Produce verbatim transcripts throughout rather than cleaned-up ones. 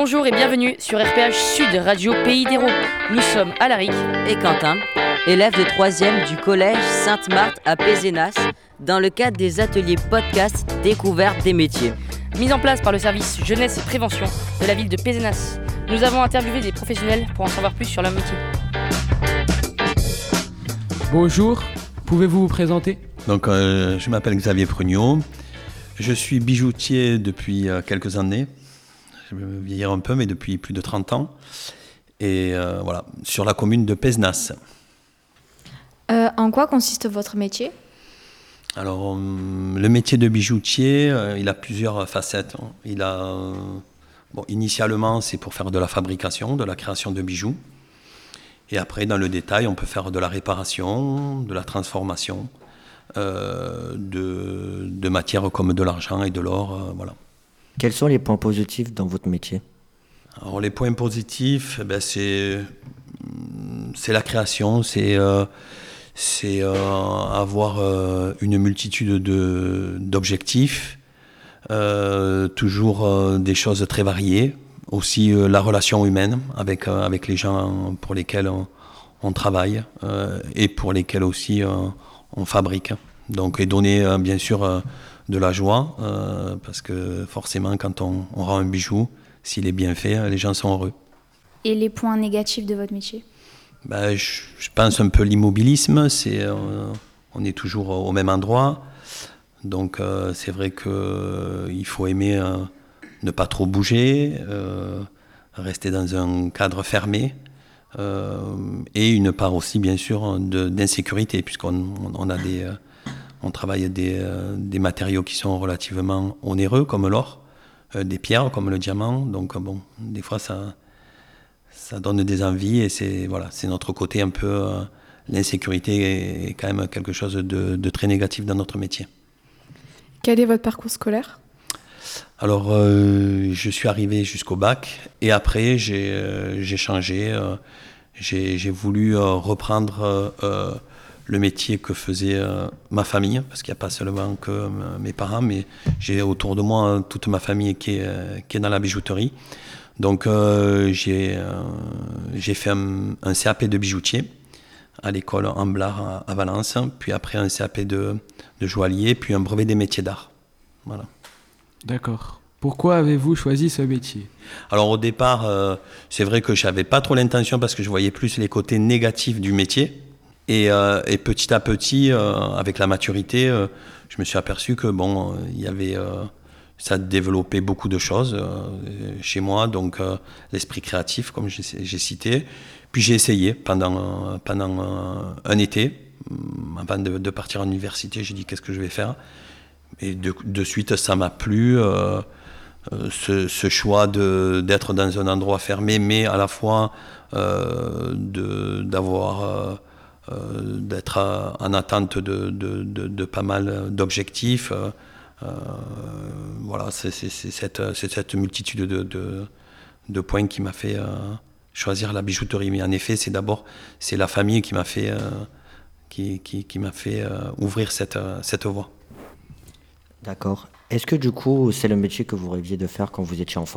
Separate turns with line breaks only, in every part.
Bonjour et bienvenue sur R P H Sud, Radio Pays d'Hérault. Nous sommes Alaric
et Quentin, élèves de troisième du collège Sainte-Marthe à Pézenas, dans le cadre des ateliers podcast Découverte des métiers.
Mis en place par le service Jeunesse et Prévention de la ville de Pézenas. Nous avons interviewé des professionnels pour en savoir plus sur leur métier.
Bonjour, pouvez-vous vous présenter ?
Donc, euh, je m'appelle Xavier Prugnot, je suis bijoutier depuis euh, quelques années, je vais vieillir un peu, mais depuis plus de trente ans, et euh, voilà, sur la commune de Pézenas.
Euh, en quoi consiste votre métier ?
Alors, euh, le métier de bijoutier, euh, il a plusieurs facettes. Il a, euh, bon, initialement, c'est pour faire de la fabrication, de la création de bijoux. Et après, dans le détail, on peut faire de la réparation, de la transformation, euh, de, de matières comme de l'argent et de l'or, euh, voilà.
Quels sont les points positifs dans votre métier ?
Alors, les points positifs, eh ben, c'est, c'est la création, c'est, euh, c'est euh, avoir euh, une multitude de, d'objectifs, euh, toujours euh, des choses très variées. Aussi euh, la relation humaine avec, euh, avec les gens pour lesquels on, on travaille euh, et pour lesquels aussi euh, on fabrique. Donc, et donner euh, bien sûr euh, de la joie euh, parce que forcément quand on, on rend un bijou, s'il est bien fait, les gens sont heureux.
Et les points négatifs de votre métier ?
Ben, je, je pense un peu l'immobilisme, c'est, euh, on est toujours au même endroit. Donc euh, c'est vrai qu'il euh, faut aimer... Euh, ne pas trop bouger, euh, rester dans un cadre fermé, euh, et une part aussi bien sûr de, d'insécurité, puisqu'on on a des, euh, on travaille des, euh, des matériaux qui sont relativement onéreux, comme l'or, euh, des pierres comme le diamant, donc bon, des fois ça, ça donne des envies, et c'est, voilà, c'est notre côté un peu, euh, l'insécurité est quand même quelque chose de, de très négatif dans notre métier.
Quel est votre parcours scolaire ?
Alors, euh, je suis arrivé jusqu'au bac et après, j'ai, euh, j'ai changé. Euh, j'ai, j'ai voulu euh, reprendre euh, le métier que faisait euh, ma famille, parce qu'il n'y a pas seulement que euh, mes parents, mais j'ai autour de moi toute ma famille qui est, euh, qui est dans la bijouterie. Donc, euh, j'ai, euh, j'ai fait un, un C A P de bijoutier à l'école Amblard à, à Valence, puis après un C A P de, de joaillier, puis un brevet des métiers d'art. Voilà.
D'accord. Pourquoi avez-vous choisi ce métier ?
Alors au départ, euh, c'est vrai que je n'avais pas trop l'intention parce que je voyais plus les côtés négatifs du métier. Et, euh, et petit à petit, euh, avec la maturité, euh, je me suis aperçu que bon, euh, il y avait, euh, ça développait beaucoup de choses euh, chez moi, donc euh, l'esprit créatif, comme j'ai, j'ai cité. Puis j'ai essayé pendant, euh, pendant euh, un été, avant de, de partir à l'université, j'ai dit qu'est-ce que je vais faire ? Et de, de suite, ça m'a plu, euh, euh, ce, ce choix de, d'être dans un endroit fermé, mais à la fois euh, de, d'avoir, euh, euh, d'être à, en attente de, de, de, de pas mal d'objectifs. Euh, voilà, c'est, c'est, c'est, cette, c'est cette multitude de, de, de points qui m'a fait euh, choisir la bijouterie. Mais en effet, c'est d'abord c'est la famille qui m'a fait, euh, qui, qui, qui m'a fait euh, ouvrir cette, cette voie.
D'accord. Est-ce que du coup, c'est le métier que vous rêviez de faire quand vous étiez enfant ?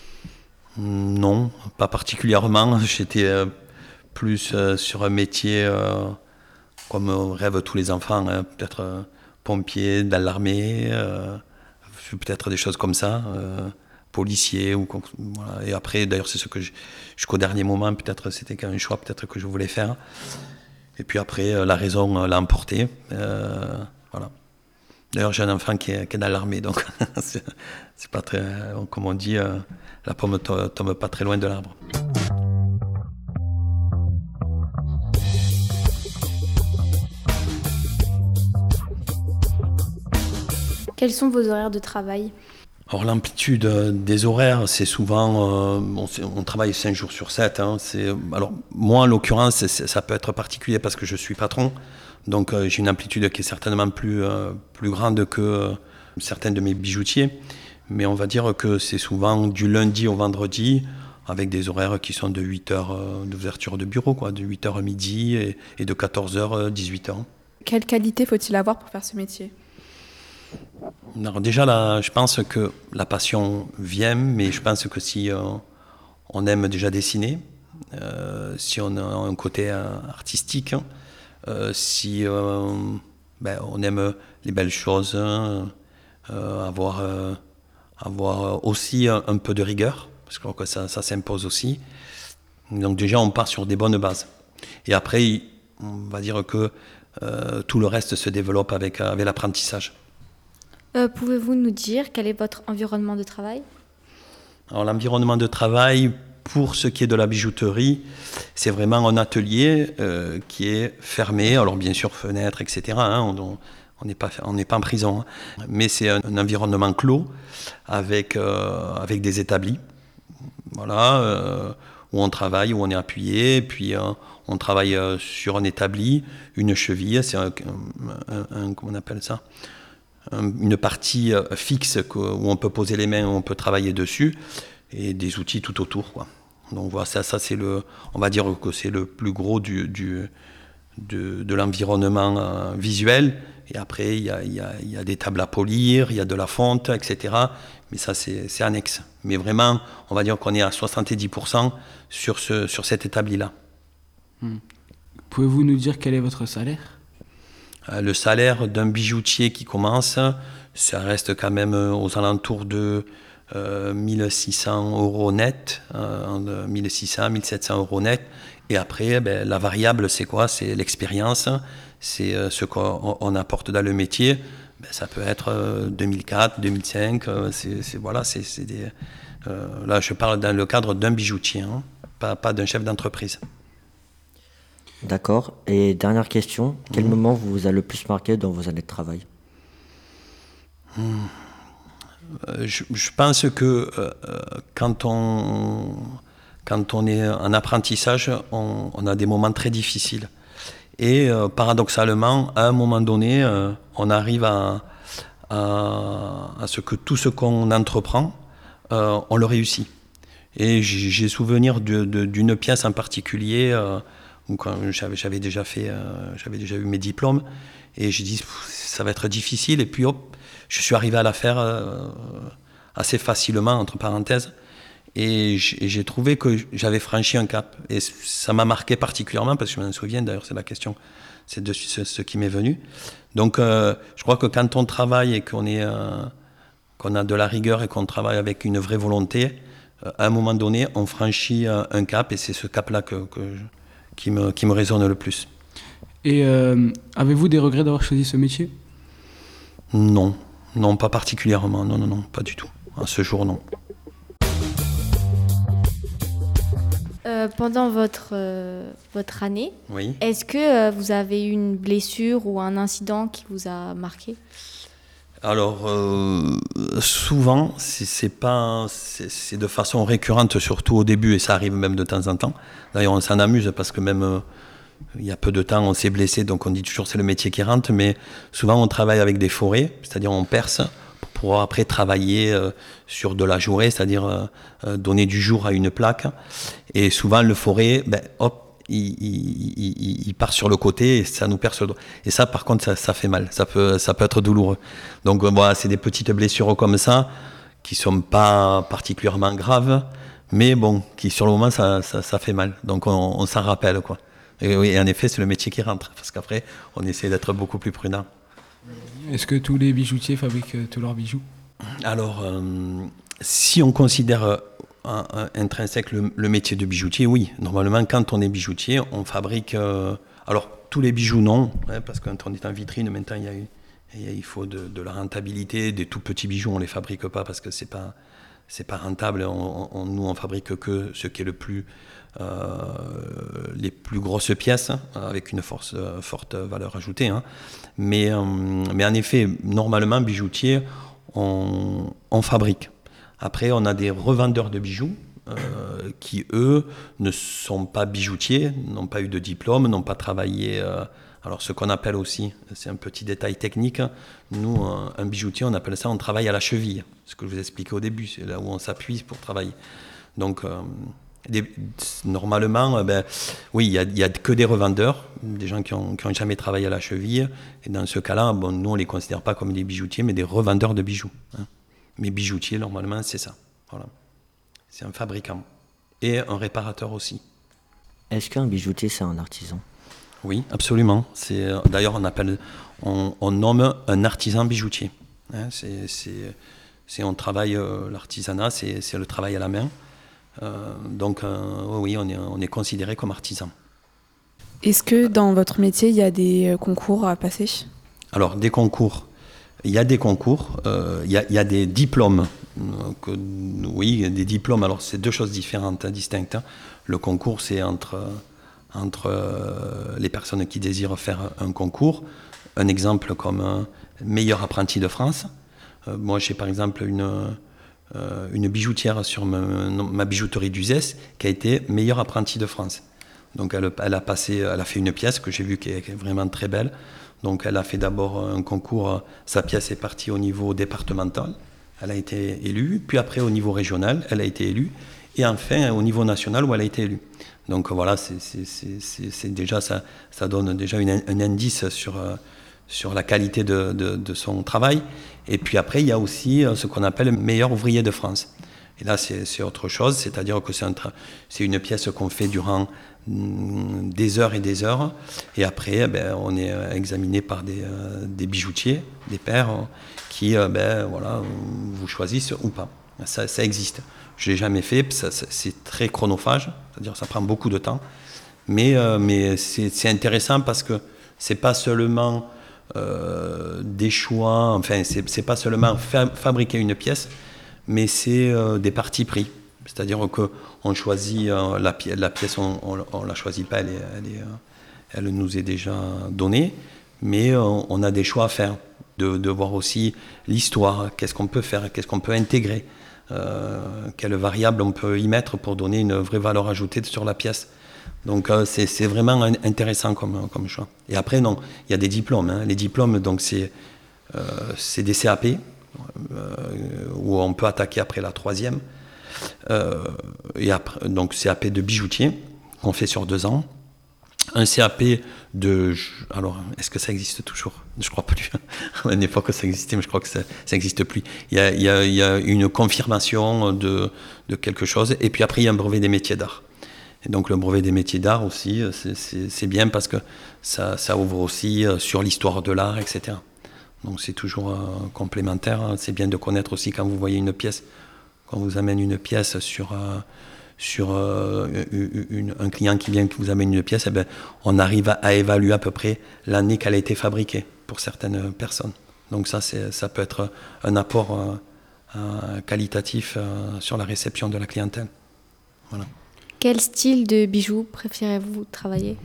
Non, pas particulièrement. J'étais euh, plus euh, sur un métier euh, comme rêvent tous les enfants, hein. Peut-être euh, pompier dans l'armée, euh, peut-être des choses comme ça, euh, policier. Ou, voilà. Et après, d'ailleurs, c'est ce que je, jusqu'au dernier moment, peut-être c'était un choix peut-être que je voulais faire. Et puis après, euh, la raison l'a emporté. Euh, voilà. D'ailleurs, j'ai un enfant qui est, qui est dans l'armée, donc c'est, c'est pas très, comme on dit, euh, la pomme to- tombe pas très loin de l'arbre.
Quels sont vos horaires de travail ?
Alors l'amplitude des horaires, c'est souvent, euh, on, on travaille cinq jours sur sept. Hein, c'est, alors moi, en l'occurrence, c'est, ça peut être particulier parce que je suis patron. Donc euh, j'ai une amplitude qui est certainement plus, euh, plus grande que euh, certains de mes bijoutiers. Mais on va dire que c'est souvent du lundi au vendredi, avec des horaires qui sont de huit heures euh, d'ouverture de bureau, quoi, de huit heures à midi et, et de quatorze heures à dix-huit heures.
Quelle qualité faut-il avoir pour faire ce métier ?
Alors déjà, là, je pense que la passion vient, mais je pense que si euh, on aime déjà dessiner, euh, si on a un côté euh, artistique, euh, si euh, ben, on aime les belles choses, euh, avoir, euh, avoir aussi un, un peu de rigueur, parce que je crois que ça, ça s'impose aussi. Donc déjà, on part sur des bonnes bases. Et après, on va dire que euh, tout le reste se développe avec, avec l'apprentissage.
Euh, Pouvez-vous nous dire quel est votre environnement de travail?
Alors l'environnement de travail, pour ce qui est de la bijouterie, c'est vraiment un atelier euh, qui est fermé. Alors bien sûr, fenêtres, et cetera. Hein, on on n'est pas, on n'est pas en prison, hein, mais c'est un, un environnement clos avec, euh, avec des établis. Voilà, euh, où on travaille, où on est appuyé, puis euh, on travaille euh, sur un établi, une cheville, c'est un, un, un, comment on appelle ça, un, une partie euh, fixe où on peut poser les mains, où on peut travailler dessus, et des outils tout autour, quoi. Donc voilà, ça, ça c'est le, on va dire que c'est le plus gros du, du, de, de l'environnement euh, visuel. Et après, il y a, y a, y a des tables à polir, il y a de la fonte, et cetera. Mais ça, c'est, c'est annexe. Mais vraiment, on va dire qu'on est à soixante-dix pour cent sur, ce, sur cet établi-là.
Hmm. Pouvez-vous nous dire quel est votre salaire?
euh, Le salaire d'un bijoutier qui commence, ça reste quand même aux alentours de euh, mille six cents euros net, euh, mille six cents, mille sept cents euros net. Et après, ben, la variable, c'est quoi? C'est l'expérience, c'est euh, ce qu'on on apporte dans le métier. Ben, ça peut être euh, deux mille quatre, deux mille cinq, euh, c'est, c'est, voilà, c'est, c'est des, euh, là je parle dans le cadre d'un bijoutier, hein, pas, pas d'un chef d'entreprise.
D'accord. Et dernière question, quel mmh. moment vous a le plus marqué dans vos années de travail?
mmh. euh, je, je pense que euh, quand on... Quand on est en apprentissage, on, on a des moments très difficiles. Et euh, paradoxalement, à un moment donné, euh, on arrive à, à, à ce que tout ce qu'on entreprend, euh, on le réussit. Et j'ai, j'ai souvenir de, de, d'une pièce en particulier, euh, où quand j'avais, j'avais, déjà fait, euh, j'avais déjà eu mes diplômes, et j'ai dit, ça va être difficile, et puis hop, je suis arrivé à la faire euh, assez facilement, entre parenthèses. Et j'ai trouvé que j'avais franchi un cap. Et ça m'a marqué particulièrement, parce que je m'en souviens, d'ailleurs, c'est la question, c'est de ce, ce qui m'est venu. Donc, euh, je crois que quand on travaille et qu'on est, euh, qu'on a de la rigueur et qu'on travaille avec une vraie volonté, euh, à un moment donné, on franchit euh, un cap, et c'est ce cap-là que, que je, qui, me, qui me résonne le plus.
Et euh, avez-vous des regrets d'avoir choisi ce métier?
Non, non, pas particulièrement, non, non, non, pas du tout. À ce jour, non.
Euh, pendant votre, euh, votre année,
oui.
Est-ce que euh, vous avez eu une blessure ou un incident qui vous a marqué?
Alors, euh, souvent, c'est, c'est, pas, c'est, c'est de façon récurrente, surtout au début, et ça arrive même de temps en temps. D'ailleurs, on s'en amuse parce que même euh, il y a peu de temps, on s'est blessé, donc on dit toujours c'est le métier qui rentre, mais souvent on travaille avec des forêts, c'est-à-dire on perce, pour après travailler euh, sur de la jourée, c'est-à-dire euh, euh, donner du jour à une plaque. Et souvent, le forêt, ben, hop, il, il, il, il part sur le côté et ça nous perce le doigt. Et ça, par contre, ça, ça fait mal, ça peut, ça peut être douloureux. Donc euh, voilà, c'est des petites blessures comme ça, qui ne sont pas particulièrement graves, mais bon, qui sur le moment, ça, ça, ça fait mal. Donc on, on s'en rappelle, quoi. Et oui, en effet, c'est le métier qui rentre, parce qu'après, on essaie d'être beaucoup plus prudent.
Est-ce que tous les bijoutiers fabriquent euh, tous leurs bijoux?
Alors, euh, si on considère euh, un, un, intrinsèque le, le métier de bijoutier, oui. Normalement, quand on est bijoutier, on fabrique... Euh, alors, tous les bijoux, non, hein, parce que quand on est en vitrine, maintenant, il, y a eu, il faut de, de la rentabilité. Des tout petits bijoux, on ne les fabrique pas parce que ce n'est pas, c'est pas rentable. On, on, nous, on fabrique que ce qui est le plus... Euh, les plus grosses pièces, hein, avec une force, euh, forte valeur ajoutée. Hein. Mais, euh, mais en effet, normalement, bijoutier, on, on fabrique. Après, on a des revendeurs de bijoux euh, qui, eux, ne sont pas bijoutiers, n'ont pas eu de diplôme, n'ont pas travaillé... Euh, alors, ce qu'on appelle aussi, c'est un petit détail technique, nous, un, un bijoutier, on appelle ça, on travaille à la cheville. Ce que je vous expliquais au début, c'est là où on s'appuie pour travailler. Donc... Euh, Des, normalement, ben, oui, il n'y a, a que des revendeurs, des gens qui n'ont qui ont jamais travaillé à la cheville. Et dans ce cas-là, bon, nous, on ne les considère pas comme des bijoutiers, mais des revendeurs de bijoux. Hein. Mais bijoutier, normalement, c'est ça. Voilà. C'est un fabricant. Et un réparateur aussi.
Est-ce qu'un bijoutier, c'est un artisan?
Oui, absolument. C'est, d'ailleurs, on, appelle, on, on nomme un artisan bijoutier. Hein, c'est, c'est, c'est, on travaille, euh, l'artisanat, c'est, c'est le travail à la main. Euh, donc euh, oui, on est, on est considéré comme artisan.
Est-ce que dans votre métier, il y a des concours à passer?
Alors, des concours. Il y a des concours, euh, il, y a, il y a des diplômes. Donc, euh, oui, des diplômes. Alors, c'est deux choses différentes, hein, distinctes. Hein. Le concours, c'est entre, entre euh, les personnes qui désirent faire un concours. Un exemple comme euh, meilleur apprenti de France. Euh, moi, j'ai par exemple une... Euh, une bijoutière sur ma, ma bijouterie d'Uzès qui a été meilleure apprentie de France. Donc elle, elle, a passé, elle a fait une pièce que j'ai vue qui est, qui est vraiment très belle. Donc elle a fait d'abord un concours, sa pièce est partie au niveau départemental, elle a été élue, puis après au niveau régional, elle a été élue, et enfin au niveau national où elle a été élue. Donc voilà, c'est, c'est, c'est, c'est, c'est déjà, ça, ça donne déjà une, un indice sur... Euh, sur la qualité de, de, de son travail. Et puis après, il y a aussi ce qu'on appelle le meilleur ouvrier de France. Et là, c'est, c'est autre chose, c'est-à-dire que c'est, un tra- c'est une pièce qu'on fait durant mm, des heures et des heures. Et après, ben, on est examiné par des, euh, des bijoutiers, des pairs, euh, qui euh, ben, voilà, vous choisissent ou pas. Ça, ça existe. Je ne l'ai jamais fait, ça, ça, c'est très chronophage, c'est-à-dire que ça prend beaucoup de temps. Mais, euh, mais c'est, c'est intéressant parce que ce n'est pas seulement... Euh, des choix, enfin c'est, c'est pas seulement fa- fabriquer une pièce, mais c'est euh, des partis pris. C'est-à-dire qu'on choisit euh, la, pi- la pièce, on ne la choisit pas, elle, est, elle, est, elle nous est déjà donnée, mais euh, on a des choix à faire, de, de voir aussi l'histoire, qu'est-ce qu'on peut faire, qu'est-ce qu'on peut intégrer, euh, quelles variables on peut y mettre pour donner une vraie valeur ajoutée sur la pièce. Donc euh, c'est, c'est vraiment intéressant comme, comme choix. Et après, non, il y a des diplômes. Hein. Les diplômes, donc c'est, euh, c'est des C A P, euh, où on peut attaquer après la troisième. Euh, et après, donc C A P de bijoutier, qu'on fait sur deux ans. Un C A P de... Alors, est-ce que ça existe toujours? Je crois plus. À une époque, ça existait, mais je crois que ça n'existe plus. Il y, a, il, y a, il y a une confirmation de, de quelque chose. Et puis après, il y a un brevet des métiers d'art. Et donc le brevet des métiers d'art aussi, c'est, c'est, c'est bien parce que ça, ça ouvre aussi sur l'histoire de l'art, et cetera. Donc c'est toujours euh, complémentaire. C'est bien de connaître aussi quand vous voyez une pièce, quand on vous amène une pièce sur, euh, sur euh, une, un client qui vient qui vous amène une pièce, eh ben, on arrive à, à évaluer à peu près l'année qu'elle a été fabriquée pour certaines personnes. Donc ça, c'est, ça peut être un apport euh, euh, qualitatif euh, sur la réception de la clientèle. Voilà.
Quel style de bijoux préférez-vous travailler?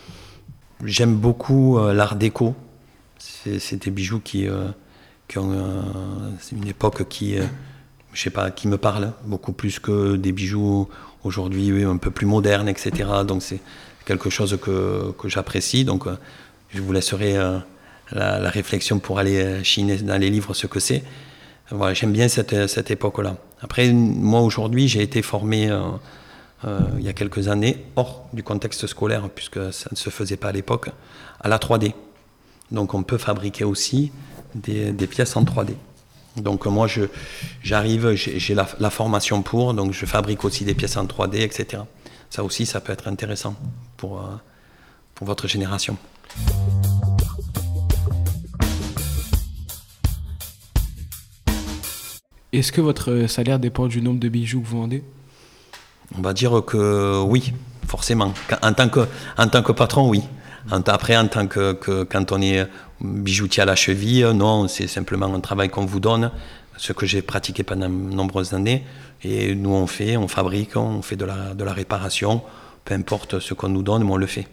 J'aime beaucoup euh, l'art déco. C'est, c'est des bijoux qui, euh, qui ont euh, c'est une époque qui, euh, je sais pas, qui me parle beaucoup plus que des bijoux aujourd'hui oui, un peu plus modernes, et cetera. Donc c'est quelque chose que, que j'apprécie. Donc euh, je vous laisserai euh, la, la réflexion pour aller chiner dans les livres ce que c'est. Voilà, j'aime bien cette, cette époque-là. Après, moi aujourd'hui, j'ai été formé euh, Euh, il y a quelques années, hors du contexte scolaire, puisque ça ne se faisait pas à l'époque, à la trois D. Donc on peut fabriquer aussi des, des pièces en trois D. Donc moi, je, j'arrive, j'ai, j'ai la, la formation pour, donc je fabrique aussi des pièces en trois D, et cetera. Ça aussi, ça peut être intéressant pour, euh, pour votre génération.
Est-ce que votre salaire dépend du nombre de bijoux que vous vendez?
On va dire que oui, forcément. En tant que, en tant que patron, oui. Après, en tant que, que quand on est bijoutier à la cheville, non, c'est simplement un travail qu'on vous donne, ce que j'ai pratiqué pendant de nombreuses années. Et nous, on fait, on fabrique, on fait de la, de la réparation, peu importe ce qu'on nous donne, mais on le fait.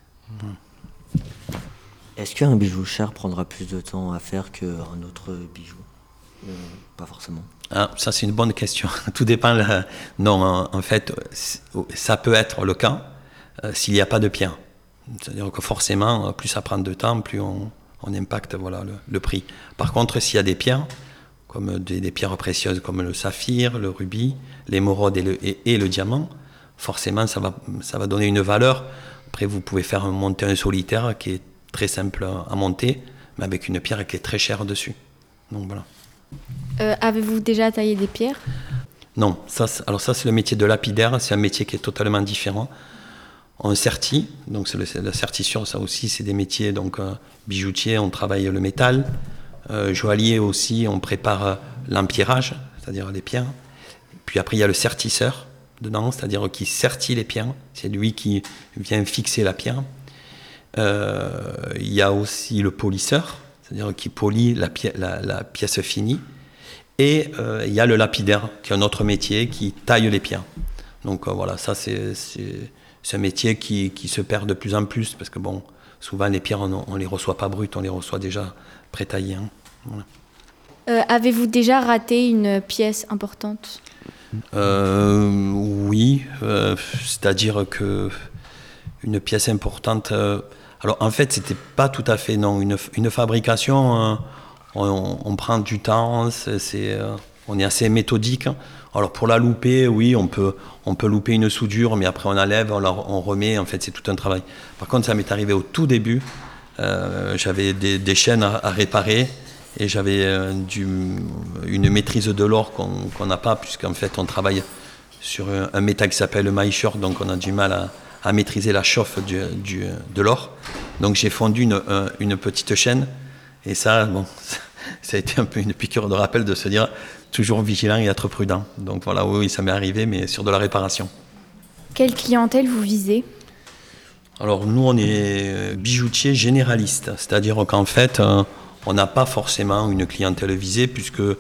Est-ce qu'un bijou cher prendra plus de temps à faire qu'un autre bijou? euh, Pas forcément.
Ah, ça, c'est une bonne question. Tout dépend. Là. Non, en, en fait, ça peut être le cas euh, s'il n'y a pas de pierre. C'est-à-dire que forcément, plus ça prend de temps, plus on, on impacte voilà, le, le prix. Par contre, s'il y a des pierres, comme des, des pierres précieuses comme le saphir, le rubis, l'émeraude et le, et, et le diamant, forcément ça va, ça va donner une valeur. Après vous pouvez faire monter un solitaire qui est très simple à monter, mais avec une pierre qui est très chère dessus. Donc voilà.
Euh, avez-vous déjà taillé des pierres?
Non, ça, alors ça c'est le métier de lapidaire, c'est un métier qui est totalement différent. On sertit, donc c'est, le, c'est la sertissure, ça aussi c'est des métiers, donc euh, bijoutier, on travaille le métal, euh, joaillier aussi, on prépare euh, l'empierrage, c'est-à-dire les pierres. Puis après il y a le sertisseur dedans, c'est-à-dire qui sertit les pierres, c'est lui qui vient fixer la pierre. Euh, il y a aussi le polisseur, c'est-à-dire qui polit la, pi- la, la pièce finie. Et euh, il y a le lapidaire, qui est un autre métier, qui taille les pierres. Donc euh, voilà, ça c'est, c'est, c'est un métier qui, qui se perd de plus en plus, parce que bon, souvent les pierres, on ne les reçoit pas brutes, on les reçoit déjà pré-taillées. Hein. Voilà.
Euh, avez-vous déjà raté une pièce importante?
euh, Oui, euh, c'est-à-dire que une pièce importante... Euh, alors en fait, c'était pas tout à fait, non, une, une fabrication... Euh, On, on prend du temps, c'est, c'est, euh, on est assez méthodique. Alors pour la louper, oui, on peut, on peut louper une soudure, mais après on enlève, on, la, on remet, en fait c'est tout un travail. Par contre, ça m'est arrivé au tout début, euh, j'avais des, des chaînes à, à réparer et j'avais euh, du, une maîtrise de l'or qu'on, qu'on n'a pas, puisqu'en fait on travaille sur un, un métal qui s'appelle le maïcheur, donc on a du mal à, à maîtriser la chauffe du, du, de l'or. Donc j'ai fondu une, une petite chaîne. Et ça, bon, ça a été un peu une piqûre de rappel de se dire toujours vigilant et être prudent. Donc voilà, oui, ça m'est arrivé, mais sur de la réparation.
Quelle clientèle vous visez?
Alors nous, on est bijoutier généraliste, c'est-à-dire qu'en fait, euh, on n'a pas forcément une clientèle visée, puisque euh,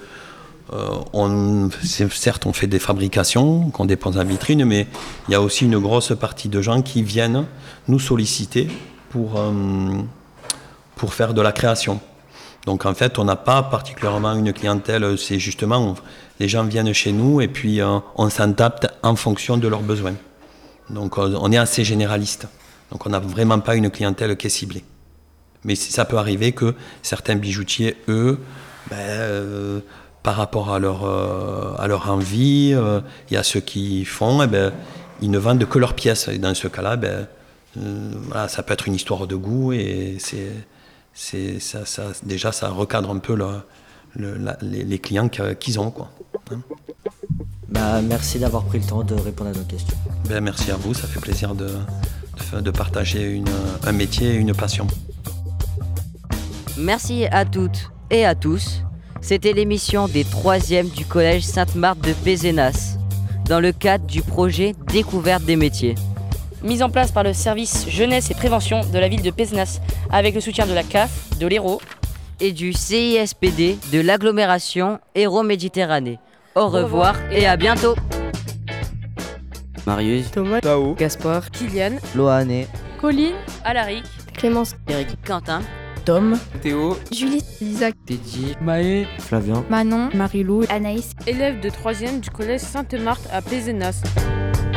on, c'est, certes, on fait des fabrications qu'on dépose en vitrine, mais il y a aussi une grosse partie de gens qui viennent nous solliciter pour, euh, pour faire de la création. Donc en fait, on n'a pas particulièrement une clientèle, c'est justement, on, les gens viennent chez nous et puis euh, on s'adapte en fonction de leurs besoins. Donc euh, on est assez généraliste. Donc on n'a vraiment pas une clientèle qui est ciblée. Mais ça peut arriver que certains bijoutiers, eux, ben, euh, par rapport à leur, euh, à leur envie, euh, il y a ceux qui font, eh ben, ils ne vendent que leurs pièces. Et dans ce cas-là, ben, euh, voilà, ça peut être une histoire de goût et c'est... C'est, ça, ça, déjà, ça recadre un peu le, le, la, les, les clients qu'ils ont. Quoi. Hein.
Bah, merci d'avoir pris le temps de répondre à nos questions.
Ben, merci à vous, ça fait plaisir de, de, de partager une, un métier et une passion.
Merci à toutes et à tous. C'était l'émission des troisièmes du collège Sainte-Marthe de Pézenas, dans le cadre du projet Découverte des métiers.
Mise en place par le service jeunesse et prévention de la ville de Pézenas, avec le soutien de la C A F, de l'E R O
et du C I S P D de l'agglomération Hérault-Méditerranée. Au revoir et à bientôt.
Marius,
Thomas,
Tao,
Gaspard,
Kylian,
Loane,
Colline,
Alaric,
Clémence,
Eric, Quentin,
Tom,
Théo,
Julie, Isaac,
Teddy,
Maë,
Flavien,
Manon,
Marie-Lou,
Anaïs.
élève de troisième du collège Sainte-Marthe à Pézenas.